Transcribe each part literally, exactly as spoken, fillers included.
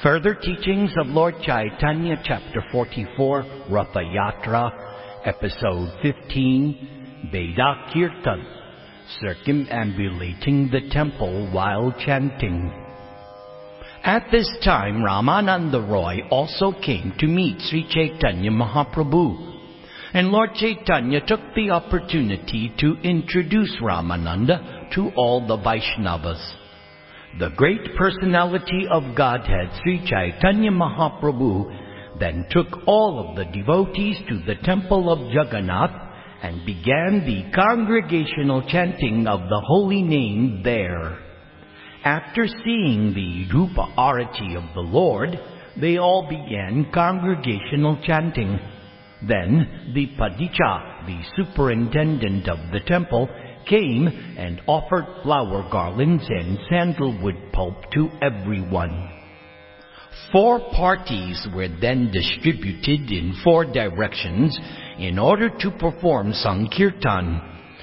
Further teachings of Lord Chaitanya, Chapter forty-four, Ratha Yatra, Episode fifteen, Veda Kirtan, Circumambulating the Temple while Chanting. At this time, Ramananda Roy also came to meet Sri Chaitanya Mahaprabhu, and Lord Chaitanya took the opportunity to introduce Ramananda to all the Vaishnavas. The great personality of Godhead, Sri Chaitanya Mahaprabhu, then took all of the devotees to the temple of Jagannath and began the congregational chanting of the holy name there. After seeing the Rupa Arati of the Lord, they all began congregational chanting. Then the Padicha, the superintendent of the temple, came and offered flower garlands and sandalwood pulp to everyone. Four parties were then distributed in four directions in order to perform Sankirtan,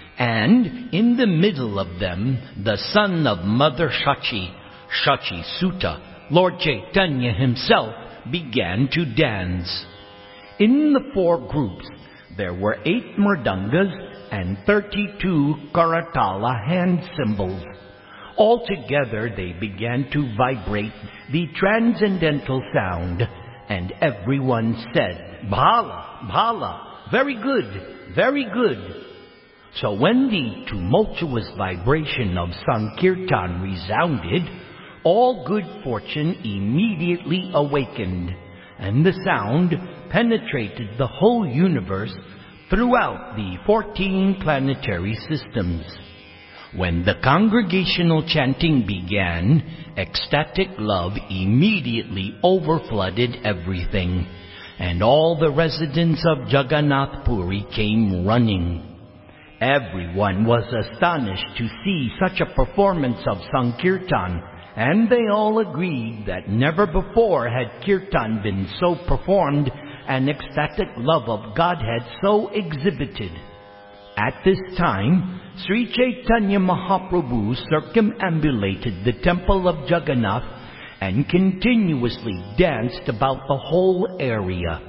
and in the middle of them the son of Mother Shachi, Shachi Sutta, Lord Chaitanya himself, began to dance. In the four groups there were eight mridangas and thirty-two karatala hand cymbals. Altogether they began to vibrate the transcendental sound, and everyone said, "Bhala, Bhala, very good, very good." So when the tumultuous vibration of Sankirtan resounded, all good fortune immediately awakened, and the sound penetrated the whole universe throughout the fourteen planetary systems. When the congregational chanting began, ecstatic love immediately overflooded everything, and all the residents of Jagannath Puri came running. Everyone was astonished to see such a performance of Sankirtan, and they all agreed that never before had Kirtan been so performed and ecstatic love of Godhead so exhibited. At this time, Sri Chaitanya Mahaprabhu circumambulated the temple of Jagannath and continuously danced about the whole area.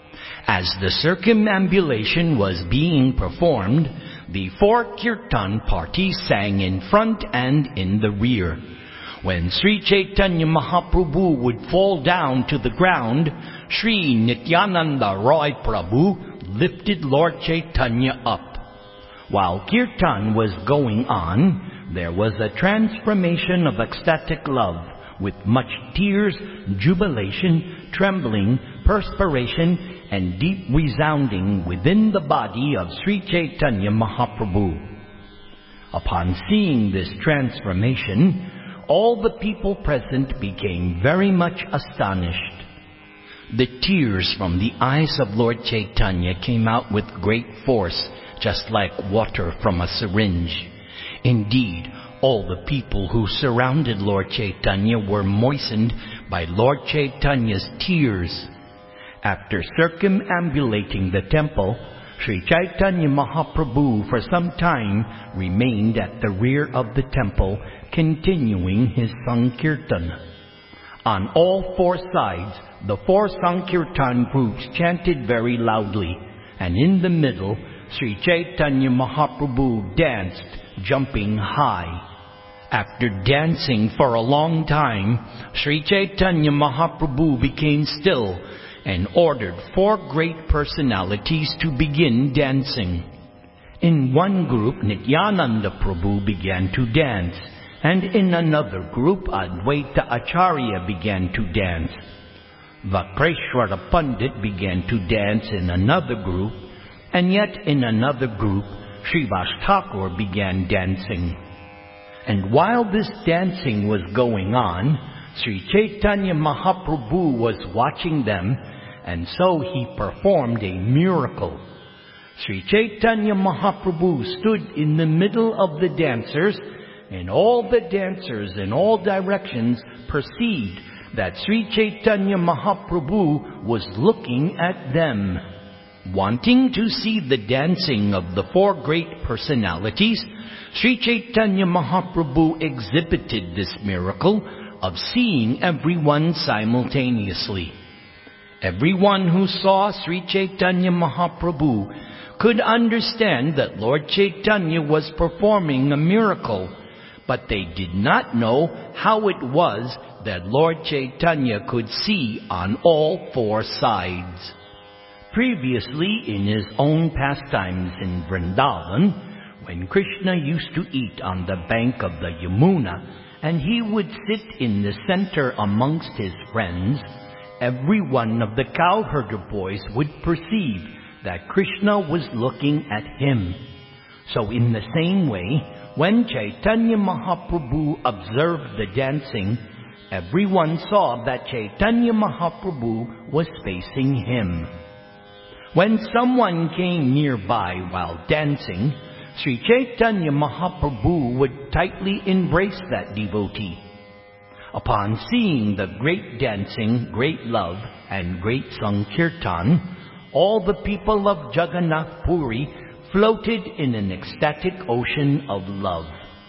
As the circumambulation was being performed, the four kirtan parties sang in front and in the rear. When Sri Chaitanya Mahaprabhu would fall down to the ground, Sri Nityananda Roy Prabhu lifted Lord Chaitanya up. While Kirtan was going on, there was a transformation of ecstatic love, with much tears, jubilation, trembling, perspiration, and deep resounding within the body of Sri Chaitanya Mahaprabhu. Upon seeing this transformation, all the people present became very much astonished. The tears from the eyes of Lord Chaitanya came out with great force, just like water from a syringe. Indeed, all the people who surrounded Lord Chaitanya were moistened by Lord Chaitanya's tears. After circumambulating the temple, Sri Chaitanya Mahaprabhu for some time remained at the rear of the temple, continuing his Sankirtan. On all four sides, the four Sankirtan groups chanted very loudly, and in the middle, Sri Chaitanya Mahaprabhu danced, jumping high. After dancing for a long time, Sri Chaitanya Mahaprabhu became still and ordered four great personalities to begin dancing. In one group, Nityananda Prabhu began to dance, and in another group, Advaita Acharya began to dance. Vakreshwara Pandit began to dance in another group, and yet in another group, Srivas Thakur began dancing. And while this dancing was going on, Sri Chaitanya Mahaprabhu was watching them, and so he performed a miracle. Sri Chaitanya Mahaprabhu stood in the middle of the dancers, and all the dancers in all directions perceived that Sri Chaitanya Mahaprabhu was looking at them. Wanting to see the dancing of the four great personalities, Sri Chaitanya Mahaprabhu exhibited this miracle of seeing everyone simultaneously. Everyone who saw Sri Chaitanya Mahaprabhu could understand that Lord Chaitanya was performing a miracle, but they did not know how it was that Lord Chaitanya could see on all four sides. Previously, in his own pastimes in Vrindavan, when Krishna used to eat on the bank of the Yamuna, and he would sit in the center amongst his friends, every one of the cowherder boys would perceive that Krishna was looking at him. So in the same way, when Chaitanya Mahaprabhu observed the dancing, everyone saw that Chaitanya Mahaprabhu was facing him. When someone came nearby while dancing, Sri Chaitanya Mahaprabhu would tightly embrace that devotee. Upon seeing the great dancing, great love, and great Sankirtan, all the people of Jagannath Puri floated in an ecstatic ocean of love.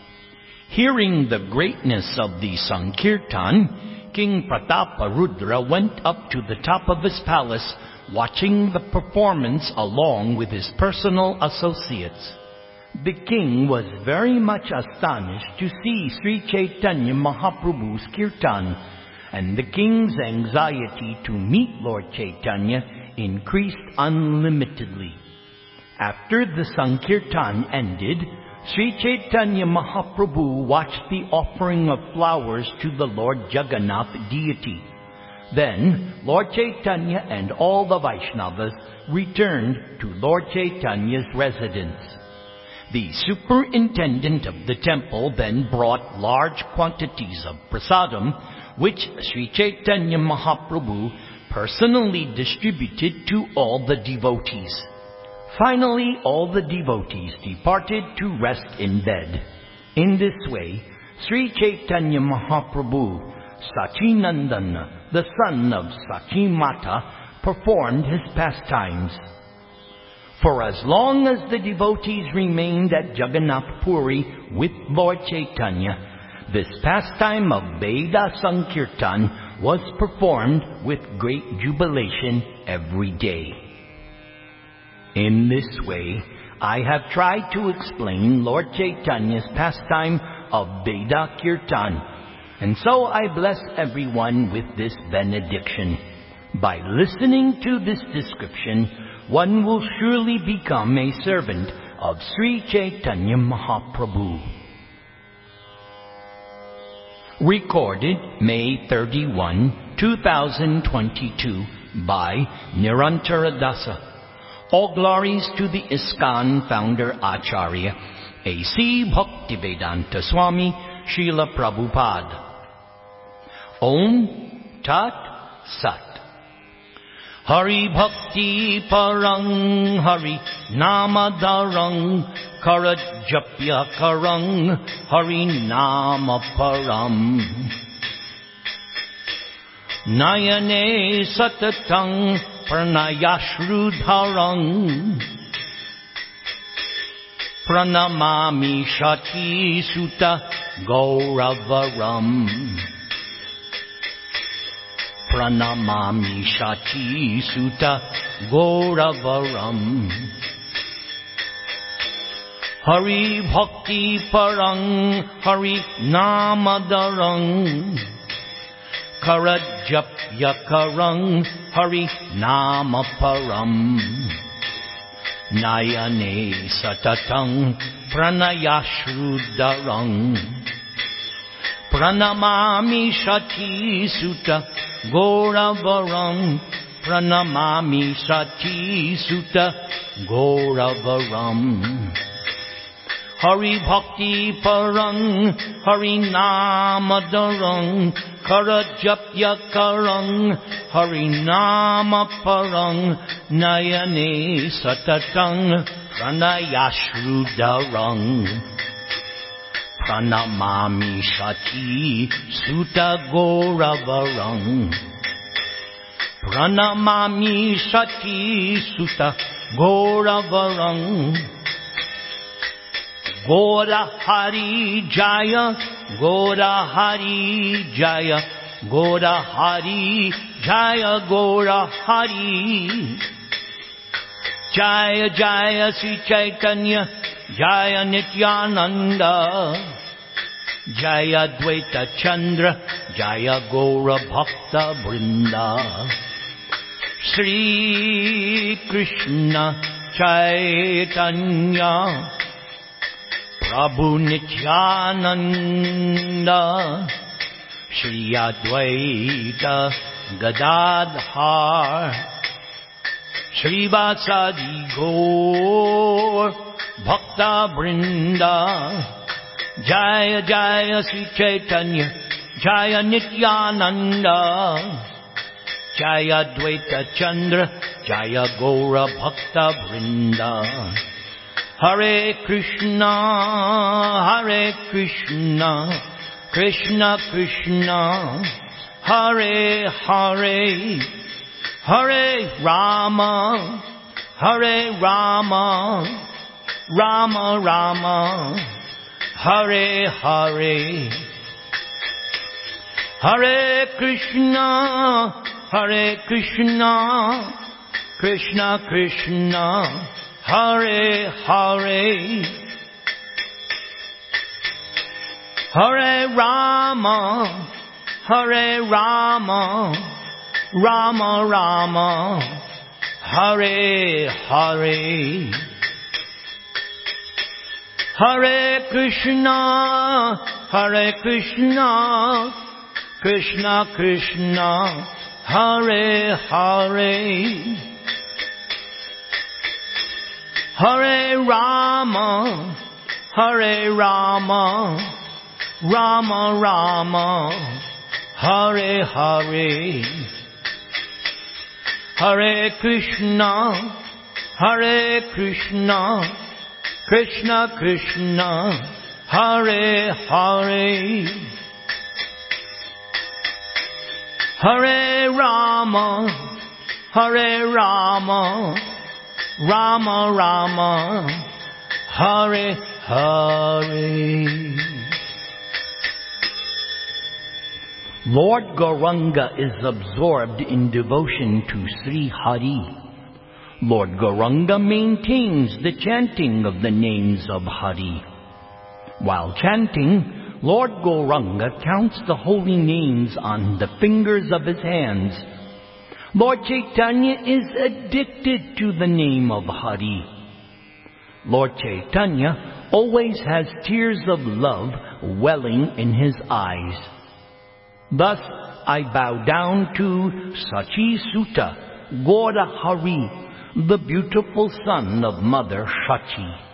Hearing the greatness of the Sankirtan, King Prataparudra went up to the top of his palace, watching the performance along with his personal associates. The king was very much astonished to see Sri Chaitanya Mahaprabhu's kirtan, and the king's anxiety to meet Lord Chaitanya increased unlimitedly. After the Sankirtan ended, Sri Chaitanya Mahaprabhu watched the offering of flowers to the Lord Jagannath deity. Then Lord Chaitanya and all the Vaishnavas returned to Lord Chaitanya's residence. The superintendent of the temple then brought large quantities of prasadam, which Sri Chaitanya Mahaprabhu personally distributed to all the devotees. Finally, all the devotees departed to rest in bed. In this way, Sri Chaitanya Mahaprabhu, Sachinandana, the son of Sachimata, performed his pastimes. For as long as the devotees remained at Jagannath Puri with Lord Chaitanya, this pastime of Veda Sankirtan was performed with great jubilation every day. In this way, I have tried to explain Lord Chaitanya's pastime of Veda Kirtan, and so I bless everyone with this benediction. By listening to this description, one will surely become a servant of Sri Chaitanya Mahaprabhu. Recorded May thirty-first, two thousand twenty-two by Nirantara Dasa. All glories to the ISKCON founder Acharya, A C Bhaktivedanta Swami Srila Prabhupada. Om Tat Sat. Hari Bhakti Parang Hari Namadarang Karajapya Karang Hari Nama Param Nayane Satatang Pranayashrudharang Pranamami Shati Sutta Gauravaram Pranamami Shati Sutta Gauravaram Hari Bhakti Parang Hari Namadarang Karajapya Karang Hari Nama Param Nayane Satatang Pranayashrudarang Pranamami Shati Sutta Gauravaram Pranamami Shati Sutta Gauravaram Hari Bhakti Parang Hari Namadarang Karajapya Karang Hari Nama Parang Nayane Satatang Pranayashrudarang Pranamami Shati Sutta Gauravaram Pranamami Shati Sutta Gauravaram Gaura Hari Jaya Gaura Hari Jaya, Gaura Hari Jaya, Gaura Hari. Jaya Jaya Sri Chaitanya, Jaya Nityananda, Jaya Dvaita Chandra, Jaya Gaura Bhakta Vrinda. Sri Krishna Chaitanya Prabhu Nityananda, Shri Advaita Gadadhar, Shri Vasadi Gaur Bhakta Vrinda. Jaya Jaya Sri Chaitanya, Jaya Nityananda, Jaya Dvaita Chandra, Jaya Gaura Bhakta Vrinda. Hare Krishna, Hare Krishna, Krishna Krishna, Hare Hare, Hare Rama, Hare Rama, Rama Rama, Hare Hare. Hare Krishna, Hare Krishna, Krishna Krishna, Hare Hare, Hare Rama, Hare Rama, Rama Rama, Hare Hare. Hare Krishna, Hare Krishna, Krishna Krishna, Hare Hare. Hare Rama, Hare Rama, Rama Rama, Hare Hare. Hare Krishna, Hare Krishna, Krishna Krishna, Hare Hare. Hare Rama, Hare Rama, Rama Rama, Hare Hare. Lord Gauranga is absorbed in devotion to Sri Hari. Lord Gauranga maintains the chanting of the names of Hari. While chanting, Lord Gauranga counts the holy names on the fingers of his hands. Lord Chaitanya is addicted to the name of Hari. Lord Chaitanya always has tears of love welling in his eyes. Thus I bow down to Sachi Sutta, Gaura Hari, the beautiful son of Mother Shachi.